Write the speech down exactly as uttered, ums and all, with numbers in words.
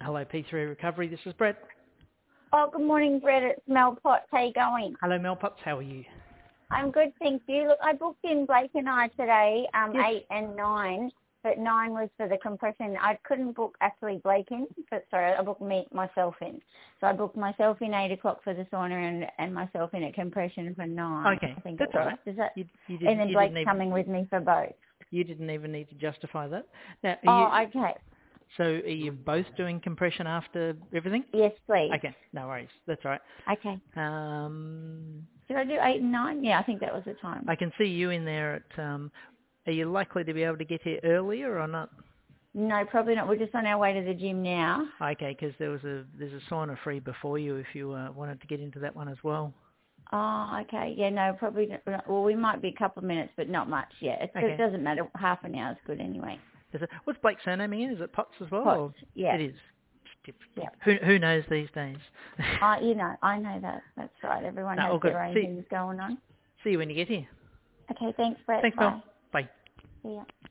Hello, P three Recovery. This is Brett. Oh, good morning, Brett. It's Mel Potts. How you going? Hello, Mel Potts. How are you? I'm good, thank you. Look, I booked in Blake and I today, um, Yes. eight and nine, but nine was for the compression. I couldn't book actually Blake in, but sorry, I booked me myself in. So I booked myself in eight o'clock for the sauna and, and myself in at compression for nine. Okay, I think that's it was. all right. Is that? You, you And didn't, then you Blake's didn't even, coming with me for both. you didn't even need to justify that. Now, are Oh, you, okay. so are you both doing compression after everything? Yes, please. Okay, no worries. That's all right. Okay. Um, Did I do eight and nine? Yeah, I think that was the time. I can see you in there at, um, are you likely to be able to get here earlier or not? No, probably not. We're just on our way to the gym now. Okay, because there was a, there's a sauna free before you if you uh, wanted to get into that one as well. Oh, okay. Yeah, no, probably not. Well, we might be a couple of minutes, but not much. Yeah, it, Okay. it doesn't matter. Half an hour is good anyway. Is it, what's Blake's surname again? Is it Potts as well? Potts, Or? yeah. It is. Yeah. Who, who knows these days? Uh, you know, I know that. That's right. Everyone No, has all good. their own See, things going on. see you when you get here. Okay, thanks, Brett. Thanks, Bye. Mel. Bye. See ya.